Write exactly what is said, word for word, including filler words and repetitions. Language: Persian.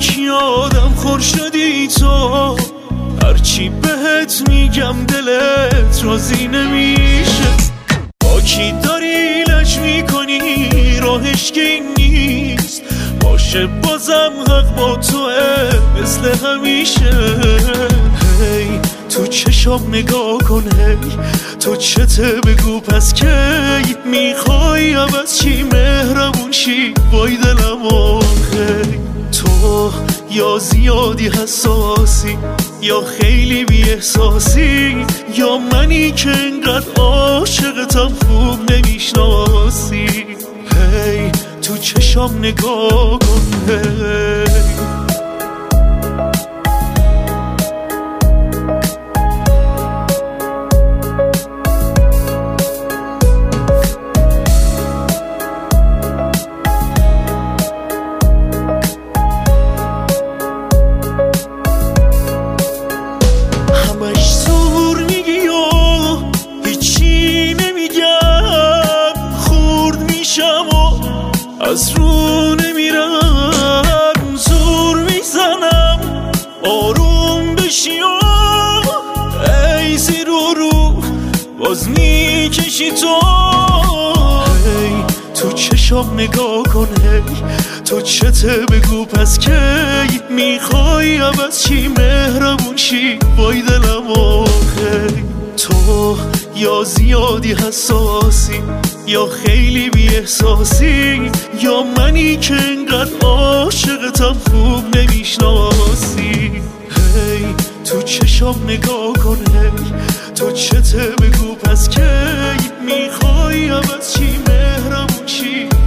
کی آدم خور شدی تو، هرچی بهت میگم دلت راضی نمیشه. با کی داری لج میکنی راهش که نیست، باشه بازم حق با توه مثل همیشه. هی تو چشم نگاه کن، هی تو چته بگو پس کی میخوای عوض چی مهربون شی وای دلم آخی. تو یا زیادی حساسی یا خیلی بی احساسی، یا منی که انقدر عاشقتم خوب نمیشناسی. هی تو چشم نگاه کن، هی از رو نمیرم، زور میزنم آروم بشی و ای زیر و رو باز میکشی تو. هی تو چشم نگاه کن، هی تو چته بگو پس کی میخوای عوض چی مهربون شی وای دلم آخی. تو یا زیادی حساسی یا خیلی بی احساسی، یا منی که انقدر عاشقتم خوب نمیشناسی. هی تو چشم نگاه کن، هی تو چته بگو پس کی میخوای عوض چی مهربون شی